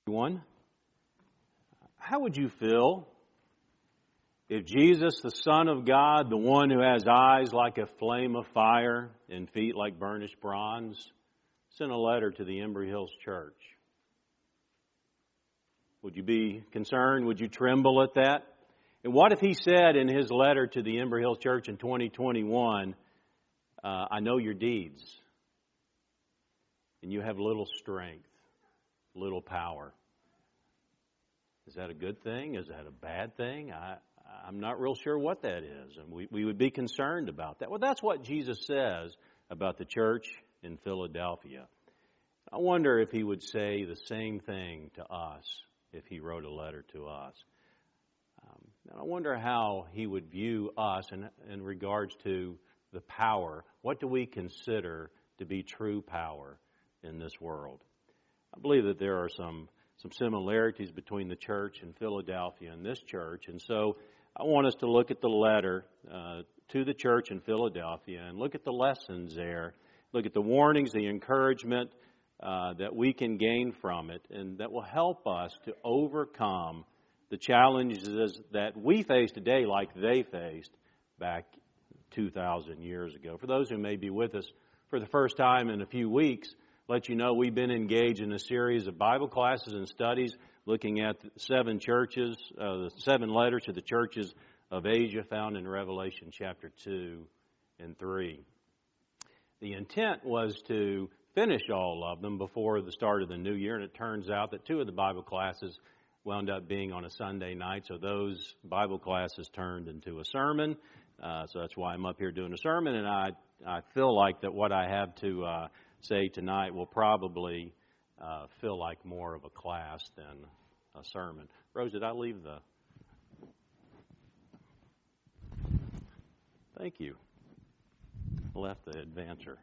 Everyone, how would you feel if Jesus, the Son of God, the one who has eyes like a flame of fire and feet like burnished bronze, sent a letter to the Embry Hills Church? Would you be concerned? Would you tremble at that? And what if he said in his letter to the Embry Hills Church in 2021, I know your deeds, and you have little strength, little power. Is that a good thing? Is that a bad thing? I'm not real sure what that is. And we would be concerned about that. Well, that's what Jesus says about the church in Philadelphia. I wonder if he would say the same thing to us if he wrote a letter to us. And I wonder how he would view us in regards to the power. What do we consider to be true power in this world? I believe that there are some similarities between the church in Philadelphia and this church. And so I want us to look at the letter to the church in Philadelphia and look at the lessons there, look at the warnings, the encouragement that we can gain from it, and that will help us to overcome the challenges that we face today like they faced back 2,000 years ago. For those who may be with us for the first time in a few weeks, let you know we've been engaged in a series of Bible classes and studies looking at the 7 churches, the 7 letters to the churches of Asia found in Revelation chapter 2 and 3. The intent was to finish all of them before the start of the new year, and it turns out that 2 of the Bible classes wound up being on a Sunday night, so those Bible classes turned into a sermon. So that's why I'm up here doing a sermon, and I feel like that what I have to say tonight will probably feel like more of a class than a sermon. Rose, did I leave the... Thank you. Left the advancer.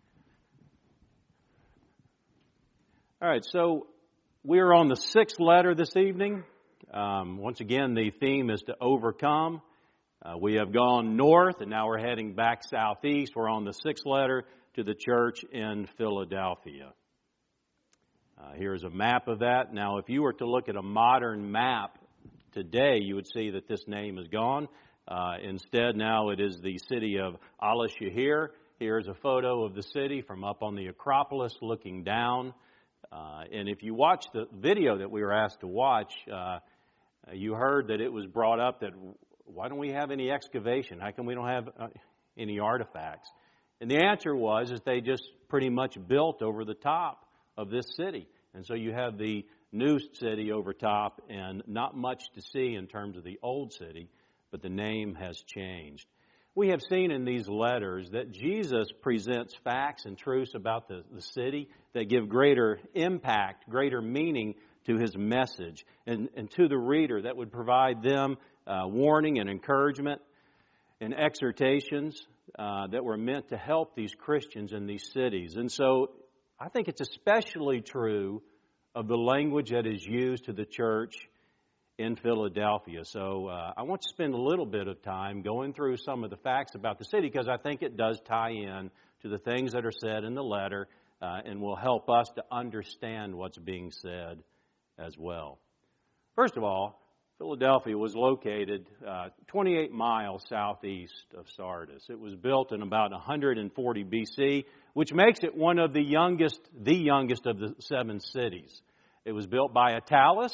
All right, so we're on the 6th letter this evening. Once again, the theme is to overcome. We have gone north, and now we're heading back southeast. We're on the 6th letter to the church in Philadelphia. Here's a map of that. Now, if you were to look at a modern map today, you would see that this name is gone. Instead, now it is the city of Al-Shahir. Here's a photo of the city from up on the Acropolis looking down. And if you watch the video that we were asked to watch, you heard that it was brought up that why don't we have any excavation? How come we don't have any artifacts? And the answer was is they just pretty much built over the top of this city. And so you have the new city over top and not much to see in terms of the old city, but the name has changed. We have seen in these letters that Jesus presents facts and truths about the city that give greater impact, greater meaning to his message, and to the reader that would provide them warning and encouragement and exhortations that were meant to help these Christians in these cities. And so I think it's especially true of the language that is used to the church in Philadelphia. So I want to spend a little bit of time going through some of the facts about the city because I think it does tie in to the things that are said in the letter and will help us to understand what's being said as well. First of all, Philadelphia was located 28 miles southeast of Sardis. It was built in about 140 BC, which makes it one of the youngest of the 7 cities. It was built by Attalus,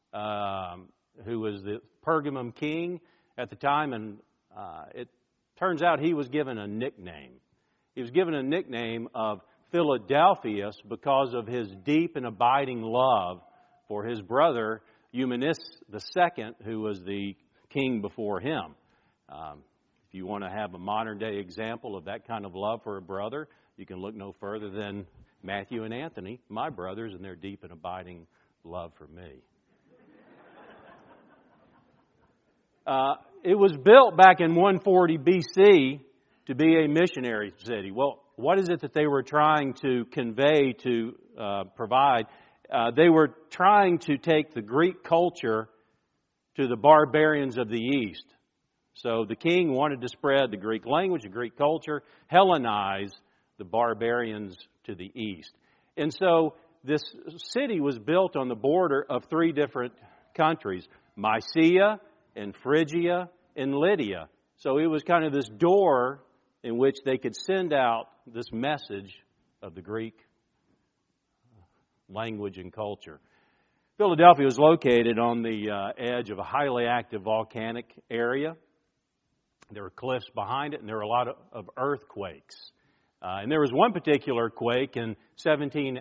who was the Pergamum king at the time, and it turns out he was given a nickname. He was given a nickname of Philadelphus because of his deep and abiding love for his brother Eumenes II, who was the king before him. If you want to have a modern-day example of that kind of love for a brother, you can look no further than Matthew and Anthony, my brothers, and their deep and abiding love for me. It was built back in 140 BC to be a missionary city. Well, what is it that they were trying to convey, to provide? They were trying to take the Greek culture to the barbarians of the East. So the king wanted to spread the Greek language, the Greek culture, Hellenize the barbarians to the East. And so this city was built on the border of three different countries, Mysia and Phrygia and Lydia. So it was kind of this door in which they could send out this message of the Greek language and culture. Philadelphia was located on the edge of a highly active volcanic area. There were cliffs behind it, and there were a lot of earthquakes. And there was one particular quake in 17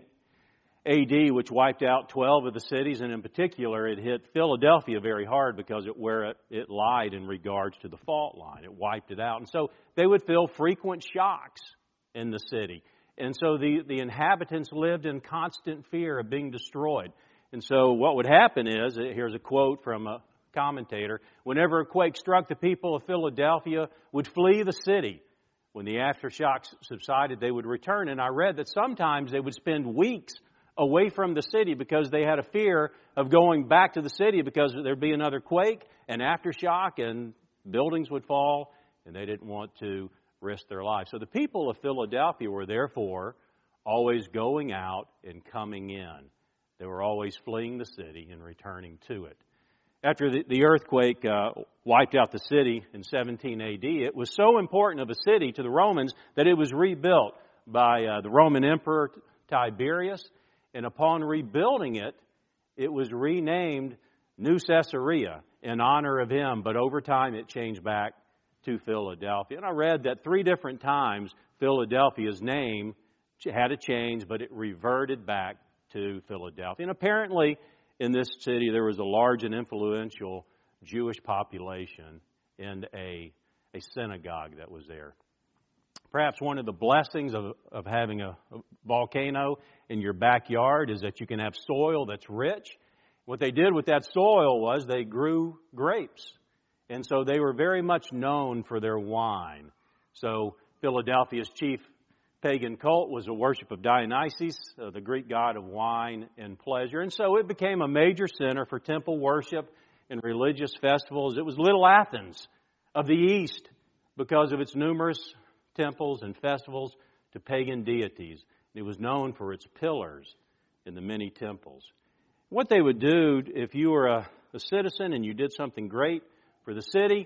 AD which wiped out 12 of the cities, and in particular it hit Philadelphia very hard because it lied in regards to the fault line. It wiped it out. And so they would feel frequent shocks in the city. And so the inhabitants lived in constant fear of being destroyed. And so what would happen is, here's a quote from a commentator, whenever a quake struck, the people of Philadelphia would flee the city. When the aftershocks subsided, they would return. And I read that sometimes they would spend weeks away from the city because they had a fear of going back to the city because there'd be another quake, an aftershock, and buildings would fall, and they didn't want to risk their lives. So the people of Philadelphia were therefore always going out and coming in. They were always fleeing the city and returning to it. After the earthquake wiped out the city in 17 AD, it was so important of a city to the Romans that it was rebuilt by the Roman Emperor Tiberius. And upon rebuilding it, it was renamed New Caesarea in honor of him. But over time, it changed back to Philadelphia. And I read that 3 different times Philadelphia's name had a change, but it reverted back to Philadelphia. And apparently, in this city, there was a large and influential Jewish population and a synagogue that was there. Perhaps one of the blessings of having a volcano in your backyard is that you can have soil that's rich. What they did with that soil was they grew grapes. And so they were very much known for their wine. So Philadelphia's chief pagan cult was a worship of Dionysus, the Greek god of wine and pleasure. And so it became a major center for temple worship and religious festivals. It was Little Athens of the East because of its numerous temples and festivals to pagan deities. It was known for its pillars and the many temples. What they would do, if you were a citizen and you did something great for the city,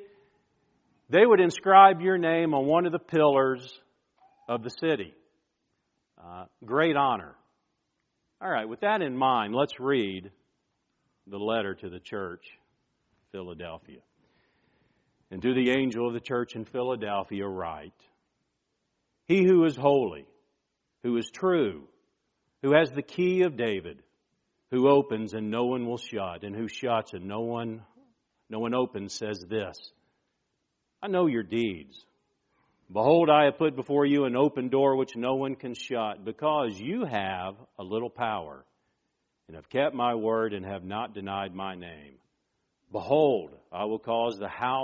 they would inscribe your name on one of the pillars of the city. Great honor. All right, with that in mind, let's read the letter to the church, Philadelphia. And to the angel of the church in Philadelphia write, He who is holy, who is true, who has the key of David, who opens and no one will shut, and who shuts and no one opens, says this, I know your deeds. Behold, I have put before you an open door which no one can shut, because you have a little power, and have kept my word and have not denied my name. Behold, I will cause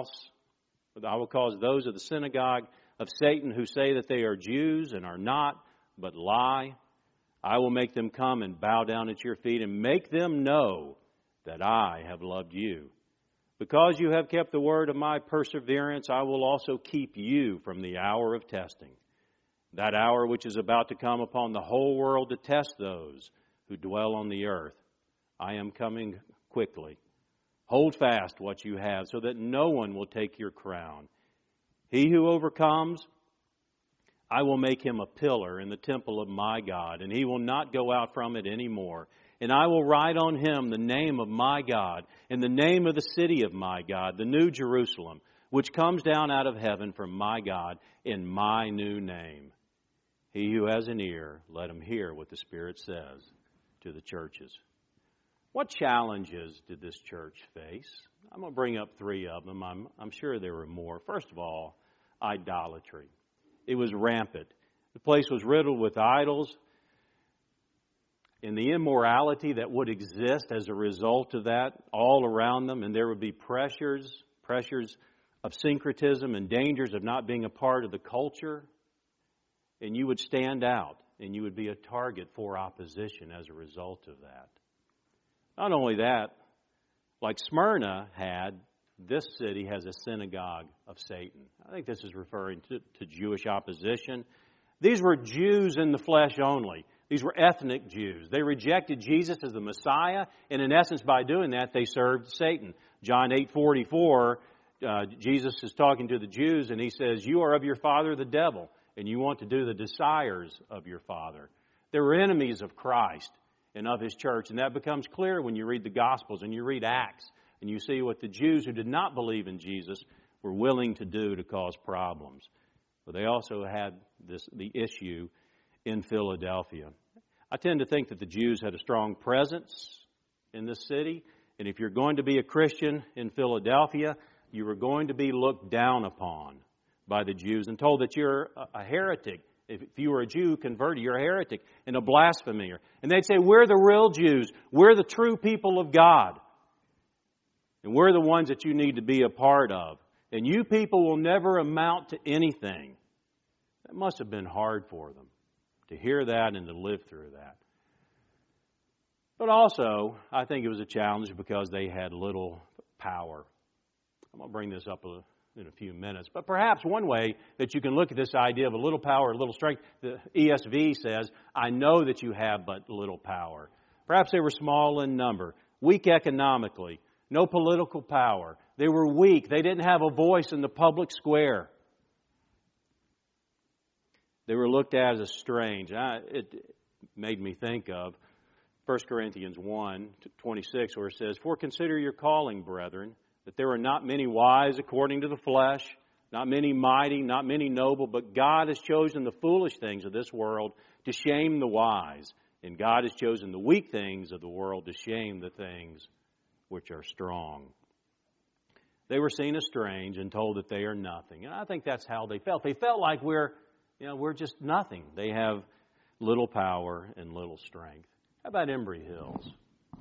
those of the synagogue of Satan who say that they are Jews and are not, but lie. I will make them come and bow down at your feet and make them know that I have loved you. Because you have kept the word of my perseverance, I will also keep you from the hour of testing, that hour which is about to come upon the whole world to test those who dwell on the earth. I am coming quickly. Hold fast what you have, so that no one will take your crown. He who overcomes, I will make him a pillar in the temple of my God, and he will not go out from it any more. And I will write on him the name of my God and the name of the city of my God, the new Jerusalem, which comes down out of heaven from my God in my new name. He who has an ear, let him hear what the Spirit says to the churches. What challenges did this church face? I'm going to bring up 3 of them. I'm sure there were more. First of all, idolatry. It was rampant. The place was riddled with idols. And the immorality that would exist as a result of that all around them, and there would be pressures of syncretism and dangers of not being a part of the culture, and you would stand out, and you would be a target for opposition as a result of that. Not only that, like Smyrna had, this city has a synagogue of Satan. I think this is referring to Jewish opposition. These were Jews in the flesh only. These were ethnic Jews. They rejected Jesus as the Messiah, and in essence, by doing that, they served Satan. John 8:44, Jesus is talking to the Jews, and he says, "You are of your father the devil, and you want to do the desires of your father." They were enemies of Christ and of His church, and that becomes clear when you read the Gospels and you read Acts, and you see what the Jews who did not believe in Jesus were willing to do to cause problems. But they also had the issue in Philadelphia. I tend to think that the Jews had a strong presence in this city, and if you're going to be a Christian in Philadelphia, you were going to be looked down upon by the Jews and told that you're a heretic. If you were a Jew converted, you're a heretic and a blasphemer. And they'd say, we're the real Jews. We're the true people of God. And we're the ones that you need to be a part of. And you people will never amount to anything. That must have been hard for them to hear that and to live through that. But also, I think it was a challenge because they had little power. I'm going to bring this up in a few minutes. But perhaps one way that you can look at this idea of a little power, a little strength, the ESV says, I know that you have but little power. Perhaps they were small in number, weak economically, no political power. They were weak. They didn't have a voice in the public square. They were looked at as strange. It made me think of 1 Corinthians 1:26, where it says, "For consider your calling, brethren, that there are not many wise according to the flesh, not many mighty, not many noble, but God has chosen the foolish things of this world to shame the wise, and God has chosen the weak things of the world to shame the things which are strong." They were seen as strange and told that they are nothing. And I think that's how they felt. They felt like we're just nothing. They have little power and little strength. How about Embry Hills?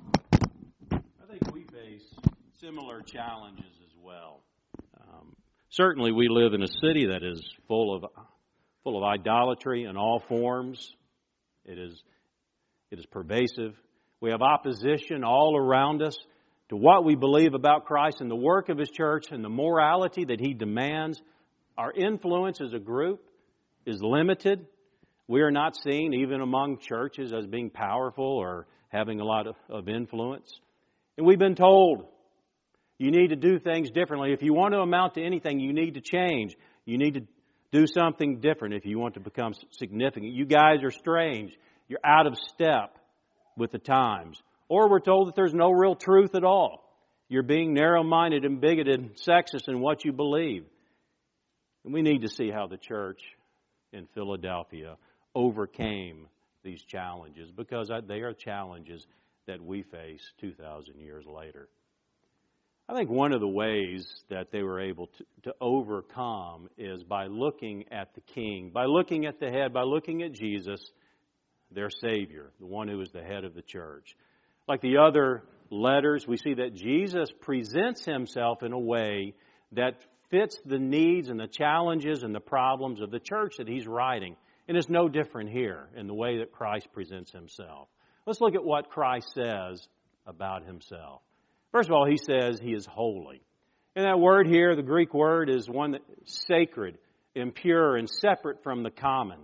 I think we face similar challenges as well. Certainly we live in a city that is full of idolatry in all forms. It is pervasive. We have opposition all around us to what we believe about Christ and the work of His church and the morality that He demands. Our influence as a group is limited. We are not seen, even among churches, as being powerful or having a lot of influence. And we've been told, you need to do things differently. If you want to amount to anything, you need to change. You need to do something different if you want to become significant. You guys are strange. You're out of step with the times. Or we're told that there's no real truth at all. You're being narrow-minded and bigoted, sexist in what you believe. And we need to see how the church in Philadelphia overcame these challenges, because they are challenges that we face 2,000 years later. I think one of the ways that they were able to overcome is by looking at the King, by looking at the head, by looking at Jesus, their Savior, the one who is the head of the church. Like the other letters, we see that Jesus presents Himself in a way that fits the needs and the challenges and the problems of the church that He's writing. And it's no different here in the way that Christ presents Himself. Let's look at what Christ says about Himself. First of all, He says He is holy. And that word here, the Greek word, is one that's sacred, impure, and separate from the common.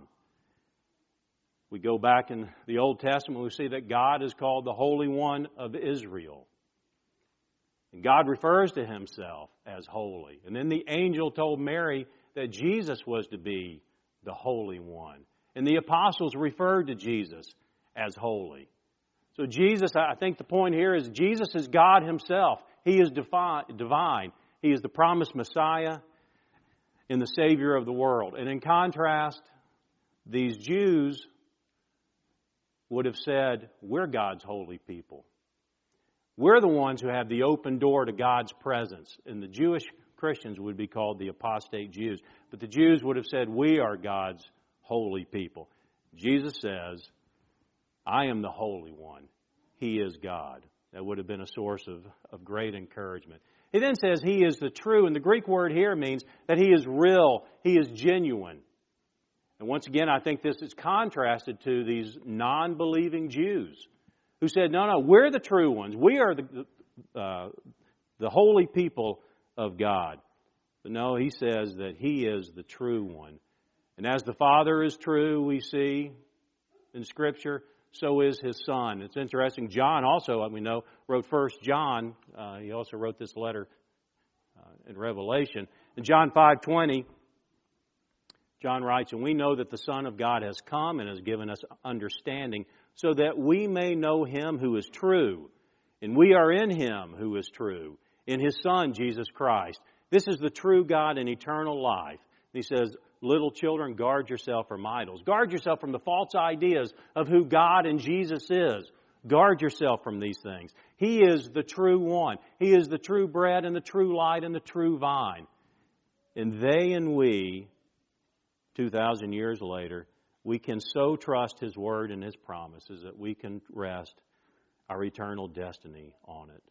We go back in the Old Testament, we see that God is called the Holy One of Israel. And God refers to Himself as holy. And then the angel told Mary that Jesus was to be the Holy One. And the apostles referred to Jesus as holy. So Jesus, I think the point here is Jesus is God Himself. He is divine. He is the promised Messiah and the Savior of the world. And in contrast, these Jews would have said, we're God's holy people. We're the ones who have the open door to God's presence. And the Jewish Christians would be called the apostate Jews. But the Jews would have said, we are God's holy people. Jesus says, I am the Holy One. He is God. That would have been a source of great encouragement. He then says He is the true, and the Greek word here means that He is real, He is genuine. And once again, I think this is contrasted to these non-believing Jews who said, no, we're the true ones. We are the holy people of God. But no, He says that He is the true one. And as the Father is true, we see in Scripture, so is His Son. It's interesting. John also, we know, wrote 1 John. He also wrote this letter in Revelation. In John 5:20, John writes, "And we know that the Son of God has come and has given us understanding, so that we may know Him who is true. And we are in Him who is true, in His Son, Jesus Christ. This is the true God and eternal life." He says, little children, guard yourself from idols. Guard yourself from the false ideas of who God and Jesus is. Guard yourself from these things. He is the true one. He is the true bread and the true light and the true vine. And they and we, 2,000 years later, we can so trust His Word and His promises that we can rest our eternal destiny on it.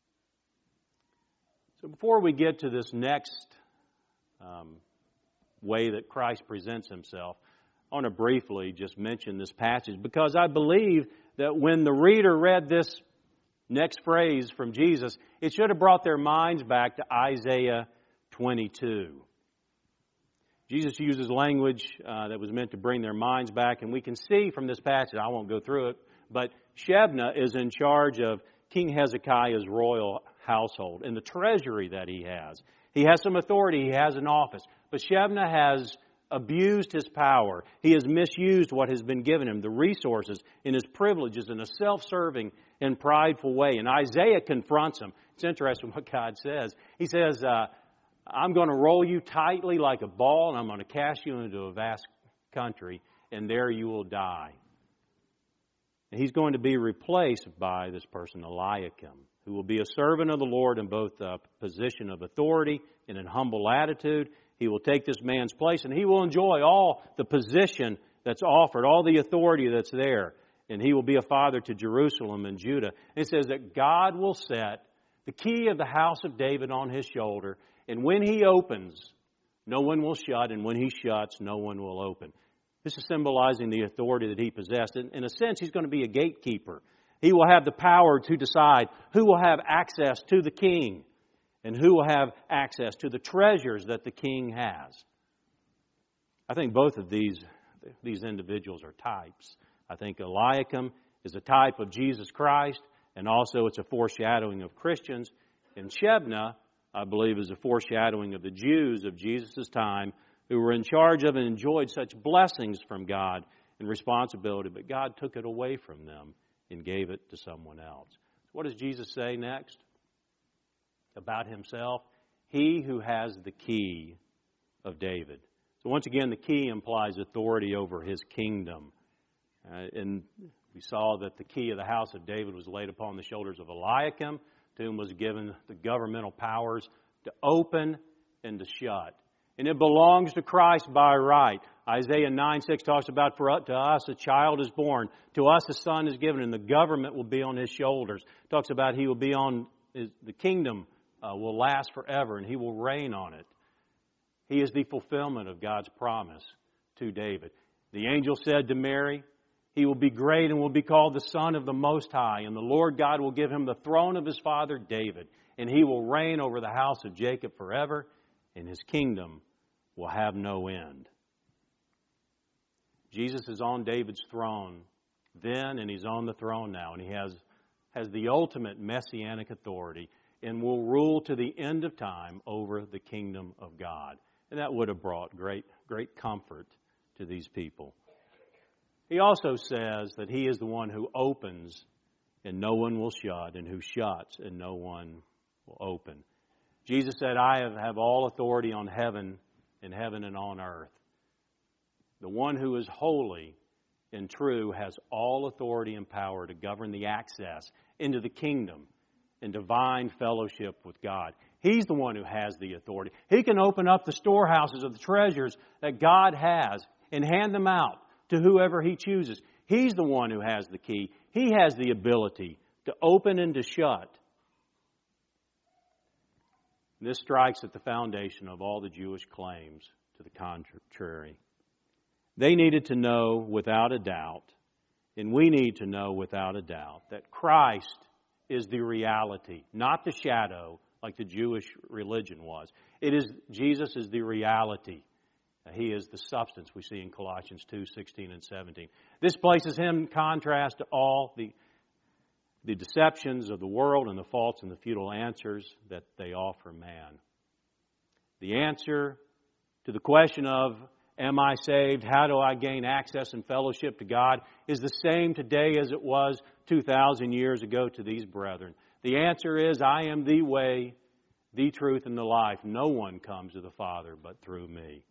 So before we get to this next way that Christ presents Himself, I want to briefly just mention this passage, because I believe that when the reader read this next phrase from Jesus, it should have brought their minds back to Isaiah 22. Jesus uses language that was meant to bring their minds back, and we can see from this passage, I won't go through it, but Shebna is in charge of King Hezekiah's royal household and the treasury that he has. He has some authority, he has an office, but Shebna has abused his power. He has misused what has been given him, the resources and his privileges in a self-serving and prideful way. And Isaiah confronts him. It's interesting what God says. He says, I'm going to roll you tightly like a ball, and I'm going to cast you into a vast country, and there you will die. And he's going to be replaced by this person, Eliakim, who will be a servant of the Lord in both a position of authority and in humble attitude. He will take this man's place, and he will enjoy all the position that's offered, all the authority that's there. And he will be a father to Jerusalem and Judah. And it says that God will set the key of the house of David on his shoulder, and when he opens, no one will shut, and when he shuts, no one will open. This is symbolizing the authority that he possessed. In a sense, he's going to be a gatekeeper. He will have the power to decide who will have access to the king and who will have access to the treasures that the king has. I think both of these individuals are types. I think Eliakim is a type of Jesus Christ, and also it's a foreshadowing of Christians. And Shebna, I believe, is a foreshadowing of the Jews of Jesus' time who were in charge of and enjoyed such blessings from God and responsibility, but God took it away from them and gave it to someone else. What does Jesus say next about Himself? He who has the key of David. So once again, the key implies authority over His kingdom. And we saw that the key of the house of David was laid upon the shoulders of Eliakim, to whom was given the governmental powers to open and to shut. And it belongs to Christ by right. Isaiah 9:6 talks about, to us a child is born, to us a son is given, and the government will be on His shoulders. Talks about He will be on, the kingdom will last forever, and He will reign on it. He is the fulfillment of God's promise to David. The angel said to Mary, He will be great and will be called the Son of the Most High, and the Lord God will give Him the throne of His father David, and He will reign over the house of Jacob forever, and His kingdom will have no end. Jesus is on David's throne then, and He's on the throne now, and He has the ultimate messianic authority and will rule to the end of time over the kingdom of God. And that would have brought great comfort to these people. He also says that He is the one who opens and no one will shut, and who shuts and no one will open. Jesus said, I have all authority on heaven and on earth. The one who is holy and true has all authority and power to govern the access into the kingdom and divine fellowship with God. He's the one who has the authority. He can open up the storehouses of the treasures that God has and hand them out to whoever He chooses. He's the one who has the key. He has the ability to open and to shut. This strikes at the foundation of all the Jewish claims to the contrary. They needed to know without a doubt, and we need to know without a doubt, that Christ is the reality, not the shadow like the Jewish religion was. Jesus is the reality. He is the substance we see in Colossians 2:16 and 17. This places Him in contrast to all the deceptions of the world and the false and the futile answers that they offer man. The answer to the question of, am I saved? How do I gain access and fellowship to God? Is the same today as it was 2,000 years ago to these brethren. The answer is, I am the way, the truth, and the life. No one comes to the Father but through me.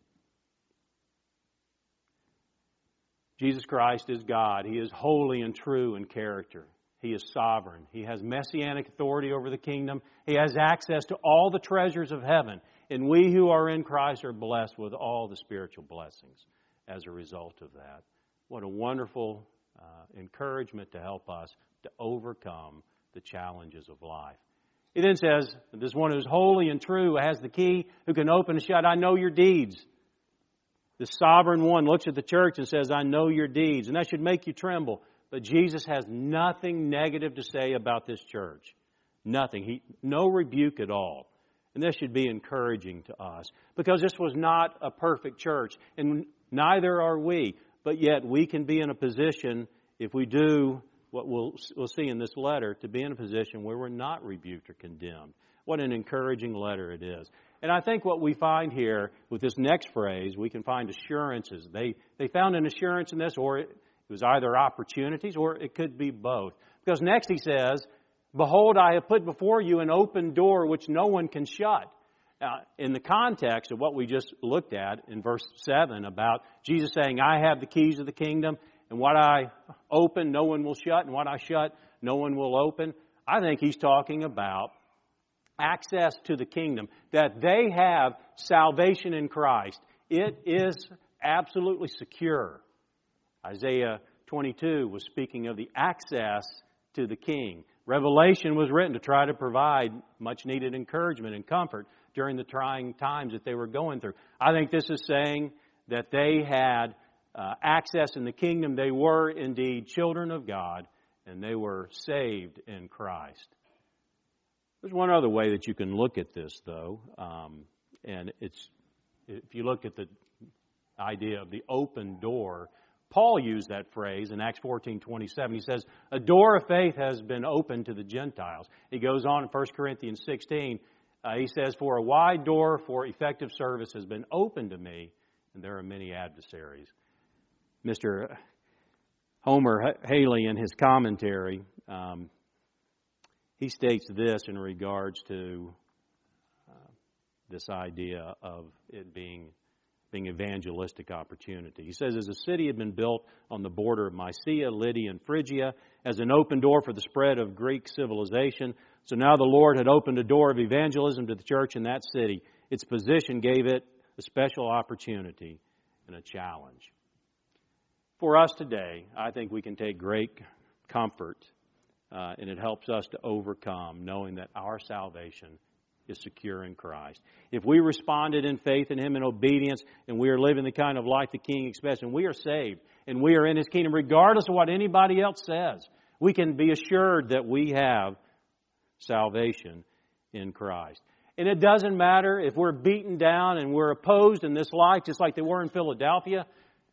Jesus Christ is God. He is holy and true in character. He is sovereign. He has messianic authority over the kingdom. He has access to all the treasures of heaven. And we who are in Christ are blessed with all the spiritual blessings as a result of that. What a wonderful encouragement to help us to overcome the challenges of life. He then says, this one who is holy and true has the key, who can open and shut. I know your deeds. The sovereign one looks at the church and says, I know your deeds. And that should make you tremble. But Jesus has nothing negative to say about this church. Nothing. No rebuke at all. And this should be encouraging to us. Because this was not a perfect church. And neither are we. But yet we can be in a position, if we do what we'll see in this letter, to be in a position where we're not rebuked or condemned. What an encouraging letter it is. And I think what we find here with this next phrase, we can find assurances. They found an assurance in this, or it was either opportunities, or it could be both. Because next he says, behold, I have put before you an open door which no one can shut. In the context of what we just looked at in verse 7 about Jesus saying, I have the keys of the kingdom, and what I open, no one will shut, and what I shut, no one will open. I think he's talking about access to the kingdom, that they have salvation in Christ. It is absolutely secure. Isaiah 22 was speaking of the access to the King. Revelation was written to try to provide much needed encouragement and comfort during the trying times that they were going through. I think this is saying that they had access in the kingdom. They were indeed children of God, and they were saved in Christ. There's one other way that you can look at this, though, and it's if you look at the idea of the open door. Paul used that phrase in Acts 14:27. He says, a door of faith has been opened to the Gentiles. He goes on in 1 Corinthians 16. He says, for a wide door for effective service has been opened to me, and there are many adversaries. Mr. Homer Haley, in his commentary, he states this in regards to this idea of it being evangelistic opportunity. He says, as the city had been built on the border of Mysia, Lydia, and Phrygia, as an open door for the spread of Greek civilization, so now the Lord had opened a door of evangelism to the church in that city. Its position gave it a special opportunity and a challenge. For us today, I think we can take great comfort, and it helps us to overcome knowing that our salvation is secure in Christ. If we responded in faith in Him in obedience, and we are living the kind of life the King expects, and we are saved, and we are in His kingdom, regardless of what anybody else says, we can be assured that we have salvation in Christ. And it doesn't matter if we're beaten down and we're opposed in this life, just like they were in Philadelphia.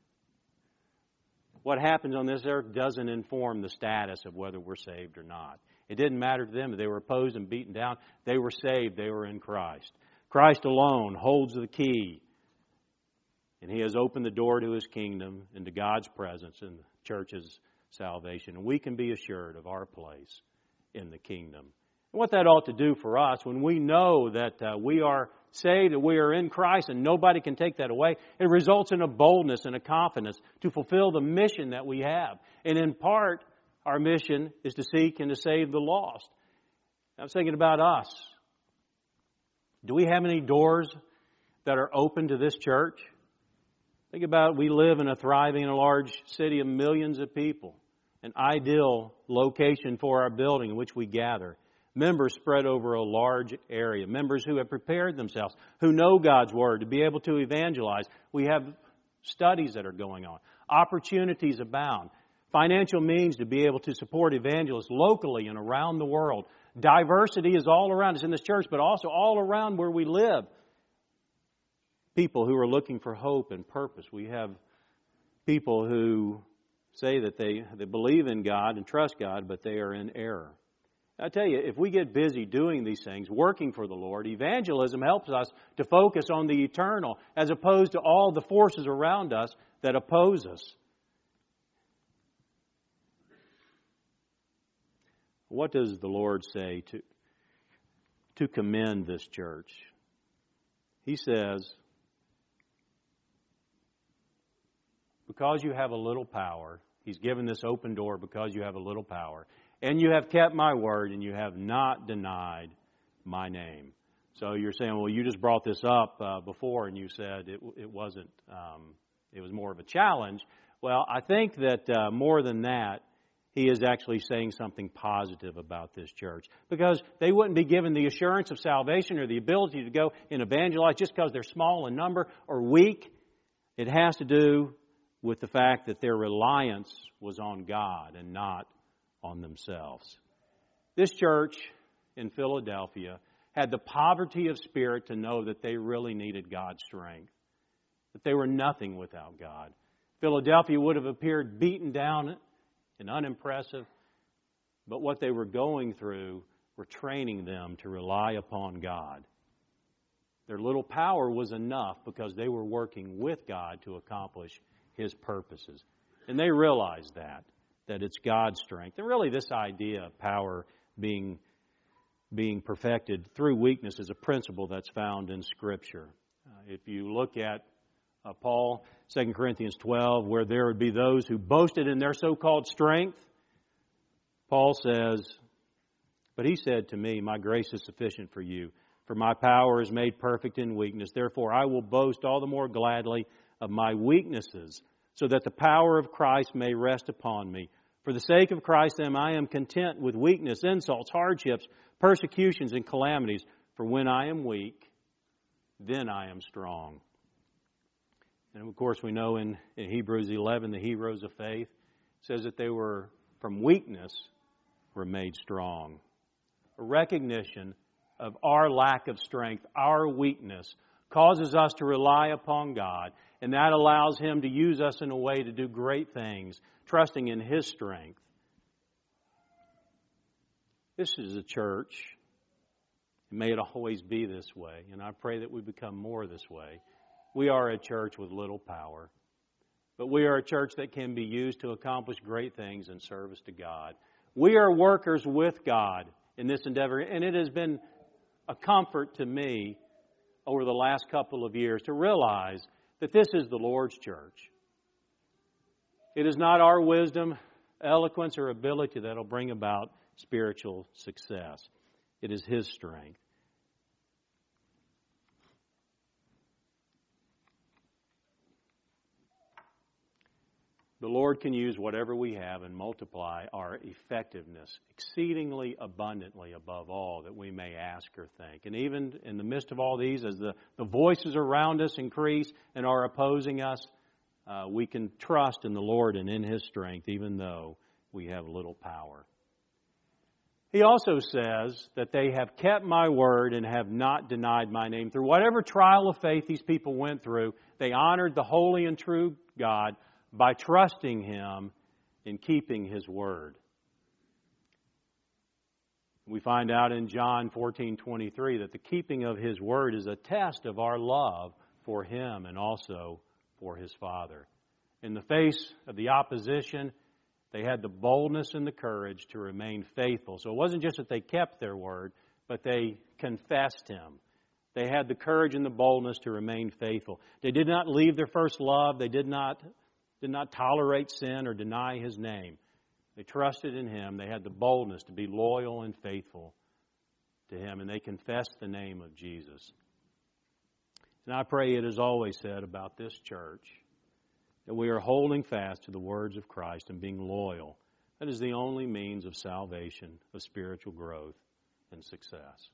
What happens on this earth doesn't inform the status of whether we're saved or not. It didn't matter to them if they were opposed and beaten down. They were saved. They were in Christ. Christ alone holds the key. And He has opened the door to His kingdom and to God's presence and the church's salvation. And we can be assured of our place in the kingdom. And what that ought to do for us, when we know that we are saved, that we are in Christ, and nobody can take that away, it results in a boldness and a confidence to fulfill the mission that we have. And in part, our mission is to seek and to save the lost. I was thinking about us. Do we have any doors that are open to this church? Think about, we live in a thriving and a large city of millions of people. An ideal location for our building in which we gather. Members spread over a large area. Members who have prepared themselves, who know God's Word to be able to evangelize. We have studies that are going on. Opportunities abound. Financial means to be able to support evangelists locally and around the world. Diversity is all around us in this church, but also all around where we live. people who are looking for hope and purpose. We have people who say that they believe in God and trust God, but they are in error. I tell you, if we get busy doing these things, working for the Lord, evangelism helps us to focus on the eternal as opposed to all the forces around us that oppose us. What does the Lord say to commend this church? He says, because you have a little power, He's given this open door because you have a little power, and you have kept my word, and you have not denied my name. So you're saying, well, you just brought this up before, and you said it wasn't, it was more of a challenge. Well, I think that more than that, he is actually saying something positive about this church, because they wouldn't be given the assurance of salvation or the ability to go and evangelize just because they're small in number or weak. It has to do with the fact that their reliance was on God and not on themselves. This church in Philadelphia had the poverty of spirit to know that they really needed God's strength, that they were nothing without God. Philadelphia would have appeared beaten down and unimpressive, but what they were going through were training them to rely upon God. Their little power was enough because they were working with God to accomplish His purposes. And they realized that it's God's strength. And really this idea of power being perfected through weakness is a principle that's found in Scripture. If you look at Paul, 2 Corinthians 12, where there would be those who boasted in their so-called strength, Paul says, but he said to me, my grace is sufficient for you, for my power is made perfect in weakness. Therefore I will boast all the more gladly of my weaknesses, so that the power of Christ may rest upon me. For the sake of Christ, then, I am content with weakness, insults, hardships, persecutions, and calamities. For when I am weak, then I am strong. And of course, we know in Hebrews 11, the heroes of faith, says that they were, from weakness, were made strong. A recognition of our lack of strength, our weakness, causes us to rely upon God, and that allows Him to use us in a way to do great things, trusting in His strength. This is a church. May it always be this way, and I pray that we become more this way. We are a church with little power, but we are a church that can be used to accomplish great things in service to God. We are workers with God in this endeavor, and it has been a comfort to me over the last couple of years to realize that this is the Lord's church. It is not our wisdom, eloquence, or ability that will bring about spiritual success. It is His strength. The Lord can use whatever we have and multiply our effectiveness exceedingly abundantly above all that we may ask or think. And even in the midst of all these, as the voices around us increase and are opposing us, we can trust in the Lord and in His strength, even though we have little power. He also says that they have kept my word and have not denied my name. Through whatever trial of faith these people went through, they honored the holy and true God by trusting Him in keeping His word. We find out in John 14:23 that the keeping of His word is a test of our love for Him and also for His Father. In the face of the opposition, they had the boldness and the courage to remain faithful. So it wasn't just that they kept their word, but they confessed Him. They had the courage and the boldness to remain faithful. They did not leave their first love. They did not tolerate sin or deny His name. They trusted in Him. They had the boldness to be loyal and faithful to Him, and they confessed the name of Jesus. And I pray it is always said about this church that we are holding fast to the words of Christ and being loyal. That is the only means of salvation, of spiritual growth and success.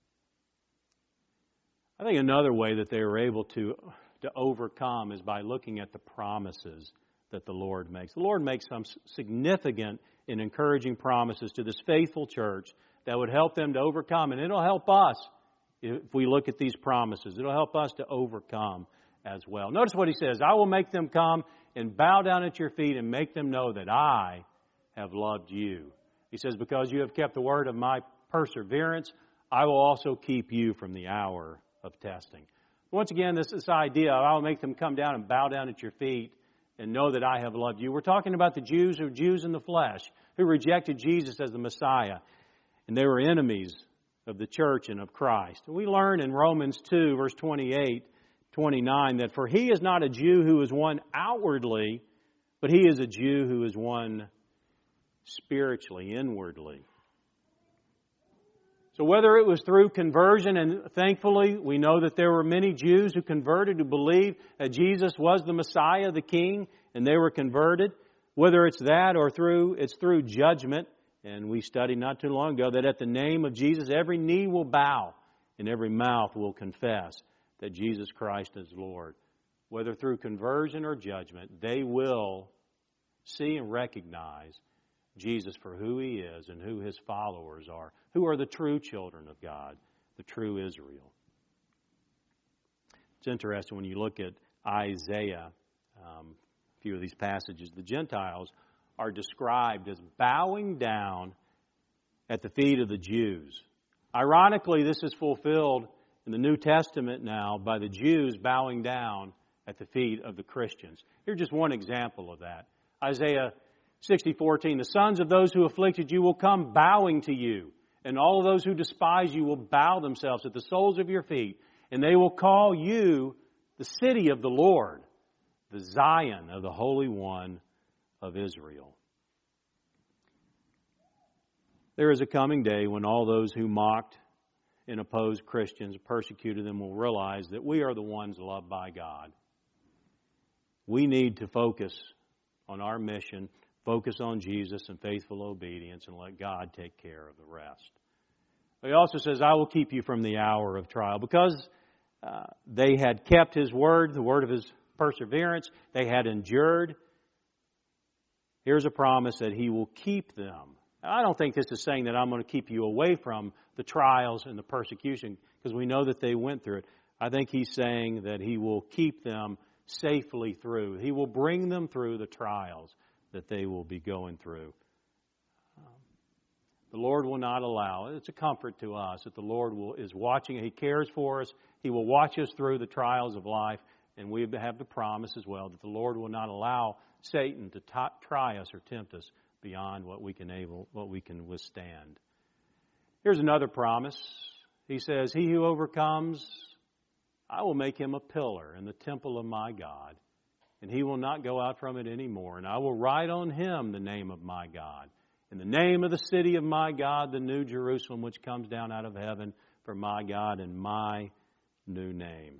I think another way that they were able to overcome is by looking at the promises that the Lord makes. The Lord makes some significant and encouraging promises to this faithful church that would help them to overcome, and it'll help us if we look at these promises. It'll help us to overcome as well. Notice what he says, I will make them come and bow down at your feet and make them know that I have loved you. He says, because you have kept the word of my perseverance, I will also keep you from the hour of testing. Once again, this idea of I will make them come down and bow down at your feet and know that I have loved you. We're talking about the Jews who are Jews in the flesh, who rejected Jesus as the Messiah, and they were enemies of the church and of Christ. We learn in Romans 2, verse 28, 29, that for he is not a Jew who is one outwardly, but he is a Jew who is one spiritually, inwardly. So whether it was through conversion, and thankfully we know that there were many Jews who converted, who believed that Jesus was the Messiah, the King, and they were converted. Whether it's that or it's through judgment, and we studied not too long ago that at the name of Jesus every knee will bow and every mouth will confess that Jesus Christ is Lord. Whether through conversion or judgment, they will see and recognize Jesus for who He is and who His followers are, who are the true children of God, the true Israel. It's interesting when you look at Isaiah, a few of these passages, the Gentiles are described as bowing down at the feet of the Jews. Ironically, this is fulfilled in the New Testament now by the Jews bowing down at the feet of the Christians. Here's just one example of that. Isaiah 60:14, the sons of those who afflicted you will come bowing to you, and all of those who despise you will bow themselves at the soles of your feet, and they will call you the city of the Lord, the Zion of the Holy One of Israel. There is a coming day when all those who mocked and opposed Christians, persecuted them, will realize that we are the ones loved by God. We need to focus on our mission, focus on Jesus and faithful obedience, and let God take care of the rest. He also says, I will keep you from the hour of trial. Because they had kept His word, the word of His perseverance, they had endured. Here's a promise that He will keep them. I don't think this is saying that I'm going to keep you away from the trials and the persecution, because we know that they went through it. I think He's saying that He will keep them safely through. He will bring them through the trials that they will be going through. The Lord will not allow. It's a comfort to us that the Lord is watching. He cares for us. He will watch us through the trials of life. And we have the promise as well that the Lord will not allow Satan to try us or tempt us beyond what we can withstand. Here's another promise. He says, he who overcomes, I will make him a pillar in the temple of my God, and he will not go out from it anymore. And I will write on him the name of my God, and the name of the city of my God, the new Jerusalem, which comes down out of heaven for my God, and my new name.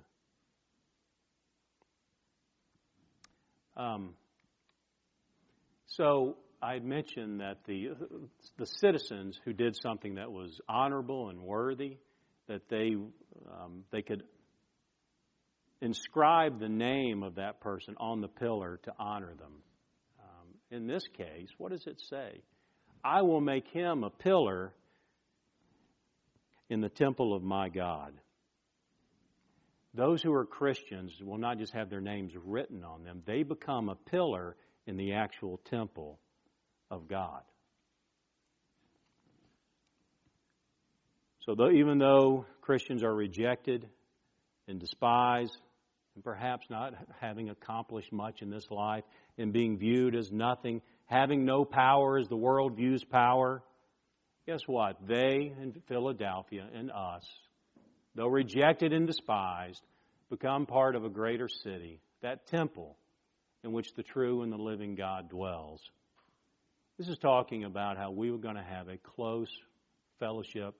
So I had mentioned that the citizens who did something that was honorable and worthy, that they could inscribe the name of that person on the pillar to honor them. In this case, what does it say? I will make him a pillar in the temple of my God. Those who are Christians will not just have their names written on them. They become a pillar in the actual temple of God. So even though Christians are rejected and despised, and perhaps not having accomplished much in this life, and being viewed as nothing, having no power as the world views power, guess what? They in Philadelphia and us, though rejected and despised, become part of a greater city, that temple in which the true and the living God dwells. This is talking about how we were going to have a close fellowship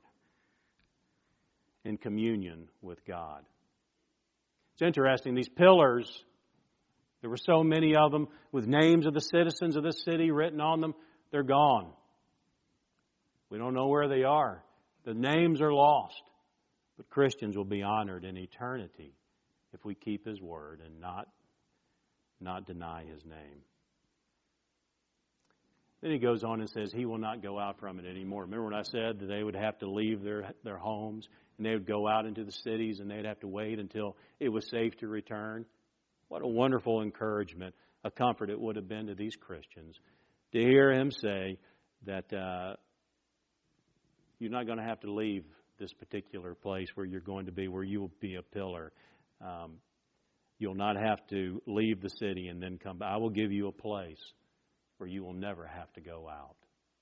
and communion with God. It's interesting, these pillars, there were so many of them with names of the citizens of this city written on them, they're gone. We don't know where they are. The names are lost. But Christians will be honored in eternity if we keep His word and not deny His name. Then he goes on and says he will not go out from it anymore. Remember when I said that they would have to leave their homes and they would go out into the cities and they'd have to wait until it was safe to return? What a wonderful encouragement, a comfort it would have been to these Christians to hear him say that you're not going to have to leave this particular place where you're going to be, where you will be a pillar. You'll not have to leave the city and then come back. I will give you a place where you will never have to go out.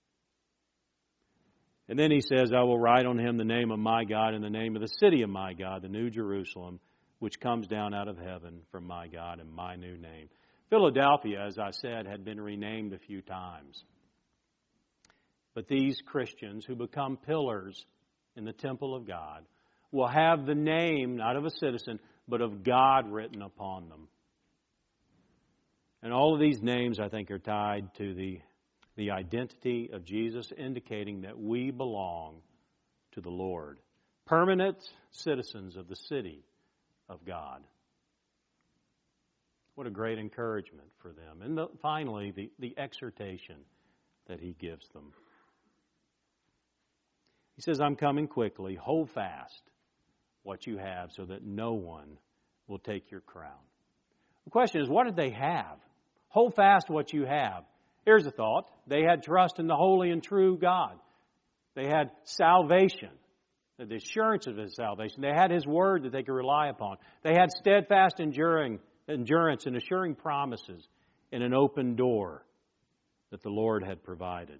And then he says, I will write on him the name of my God and the name of the city of my God, the New Jerusalem, which comes down out of heaven from my God, and my new name. Philadelphia, as I said, had been renamed a few times. But these Christians who become pillars in the temple of God will have the name, not of a citizen, but of God written upon them. And all of these names, I think, are tied to the identity of Jesus, indicating that we belong to the Lord. Permanent citizens of the city of God. What a great encouragement for them. And finally, the exhortation that he gives them. He says, I'm coming quickly. Hold fast what you have so that no one will take your crown. The question is, what did they have? Hold fast what you have. Here's a thought. They had trust in the holy and true God. They had salvation, the assurance of His salvation. They had His word that they could rely upon. They had steadfast endurance and assuring promises in an open door that the Lord had provided.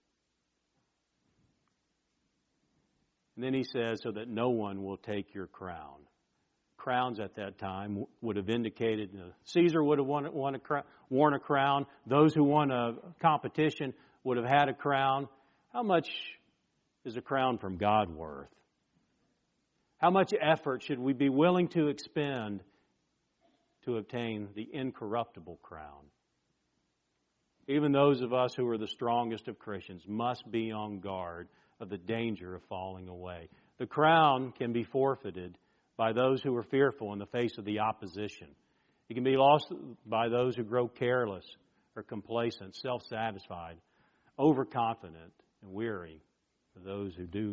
And then he says, so that no one will take your crown. Crowns at that time would have indicated, Caesar would have worn a crown. Those who won a competition would have had a crown. How much is a crown from God worth? How much effort should we be willing to expend to obtain the incorruptible crown? Even those of us who are the strongest of Christians must be on guard of the danger of falling away. The crown can be forfeited by those who are fearful in the face of the opposition. It can be lost by those who grow careless or complacent, self-satisfied, overconfident, and weary. For those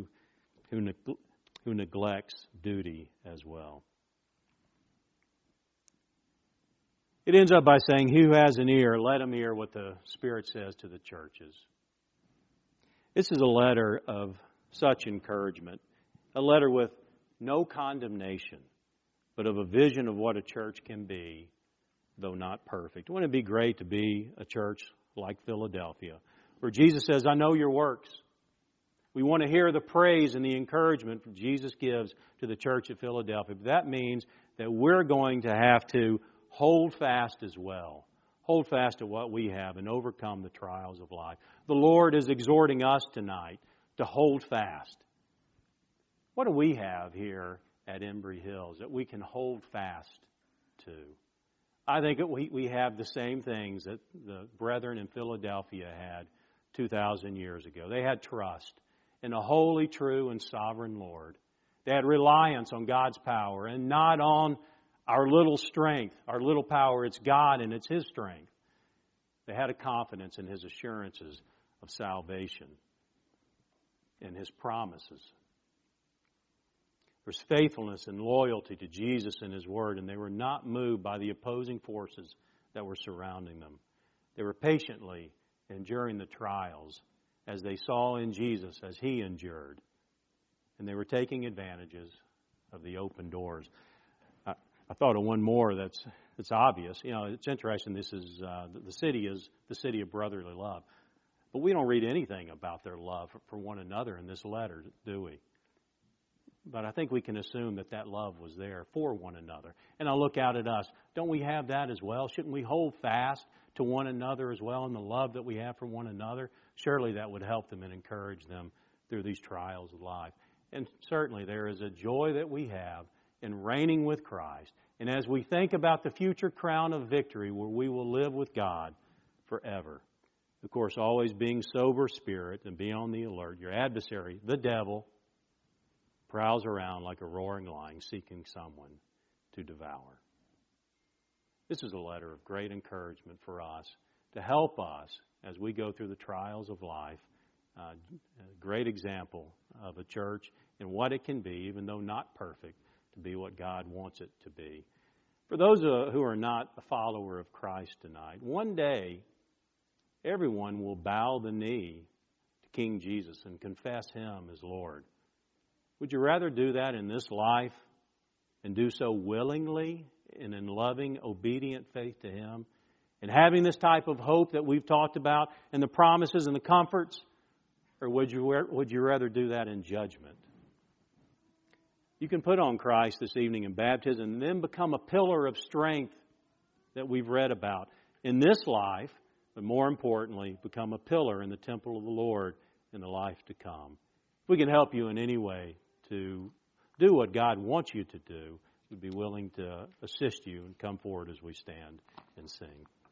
who neglects duty as well. It ends up by saying, "He who has an ear, let him hear what the Spirit says to the churches." This is a letter of such encouragement, a letter with no condemnation, but of a vision of what a church can be, though not perfect. Wouldn't it be great to be a church like Philadelphia, where Jesus says, I know your works. We want to hear the praise and the encouragement that Jesus gives to the church at Philadelphia. But that means that we're going to have to hold fast as well. Hold fast to what we have and overcome the trials of life. The Lord is exhorting us tonight to hold fast. What do we have here at Embry Hills that we can hold fast to? I think we have the same things that the brethren in Philadelphia had 2,000 years ago. They had trust in a holy, true, and sovereign Lord. They had reliance on God's power and not on our little strength, our little power. It's God and it's His strength. They had a confidence in His assurances of salvation and His promises. There's faithfulness and loyalty to Jesus and His Word, and they were not moved by the opposing forces that were surrounding them. They were patiently enduring the trials as they saw in Jesus as He endured, and they were taking advantages of the open doors. I thought of one more that's obvious. You know, it's interesting. This is the city of brotherly love, but we don't read anything about their love for one another in this letter, do we? But I think we can assume that love was there for one another. And I look out at us. Don't we have that as well? Shouldn't we hold fast to one another as well in the love that we have for one another? Surely that would help them and encourage them through these trials of life. And certainly there is a joy that we have in reigning with Christ. And as we think about the future crown of victory where we will live with God forever. Of course, always being sober spirit and be on the alert. Your adversary, the devil, prowls around like a roaring lion seeking someone to devour. This is a letter of great encouragement for us to help us as we go through the trials of life. A great example of a church and what it can be, even though not perfect, to be what God wants it to be. For those who are not a follower of Christ tonight, one day everyone will bow the knee to King Jesus and confess Him as Lord. Would you rather do that in this life and do so willingly and in loving, obedient faith to Him, and having this type of hope that we've talked about and the promises and the comforts? Or would you rather do that in judgment? You can put on Christ this evening in baptism and then become a pillar of strength that we've read about in this life, but more importantly, become a pillar in the temple of the Lord in the life to come. If we can help you in any way to do what God wants you to do, we'd be willing to assist you and come forward as we stand and sing.